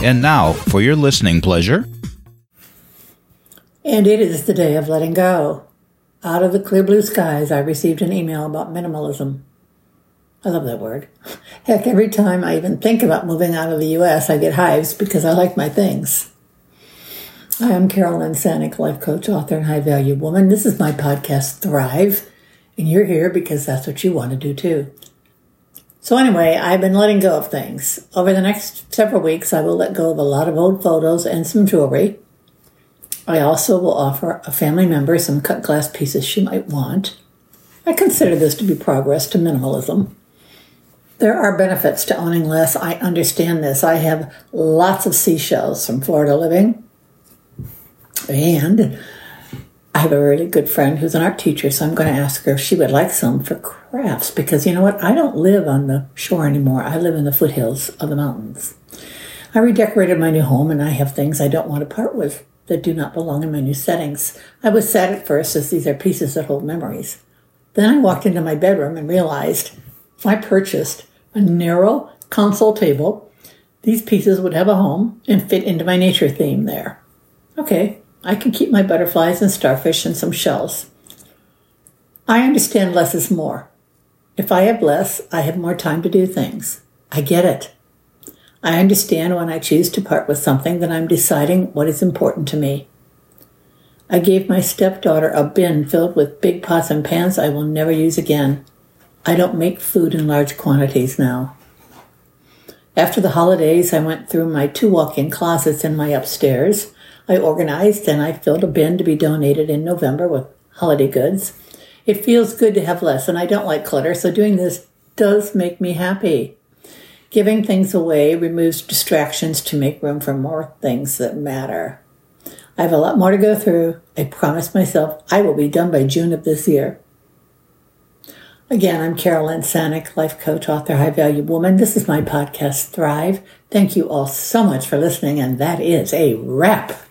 And now, for your listening pleasure. And it is the day of letting go. Out of the clear blue skies, I received an email about minimalism. I love that word. Heck, every time I even think about moving out of the U.S., I get hives because I like my things. Hi, I'm Carolyn Sanic, life coach, author, and high-value woman. This is my podcast, Thrive, and you're here because that's what you want to do too. So anyway, I've been letting go of things. Over the next several weeks, I will let go of a lot of old photos and some jewelry. I also will offer a family member some cut glass pieces she might want. I consider this to be progress to minimalism. There are benefits to owning less. I understand this. I have lots of seashells from Florida living. And I have a really good friend who's an art teacher, so I'm going to ask her if she would like some for crafts. Because you know what? I don't live on the shore anymore. I live in the foothills of the mountains. I redecorated my new home, and I have things I don't want to part with that do not belong in my new settings. I was sad at first, as these are pieces that hold memories. Then I walked into my bedroom and realized if I purchased a narrow console table, these pieces would have a home and fit into my nature theme there. Okay, I can keep my butterflies and starfish and some shells. I understand less is more. If I have less, I have more time to do things. I get it. I understand when I choose to part with something that I'm deciding what is important to me. I gave my stepdaughter a bin filled with big pots and pans I will never use again. I don't make food in large quantities now. After the holidays, I went through my 2 walk-in closets in my upstairs. I organized and I filled a bin to be donated in November with holiday goods. It feels good to have less, and I don't like clutter, so doing this does make me happy. Giving things away removes distractions to make room for more things that matter. I have a lot more to go through. I promised myself I will be done by June of this year. Again, I'm Carolyn Sanic, life coach, author, high-value woman. This is my podcast, Thrive. Thank you all so much for listening, and that is a wrap.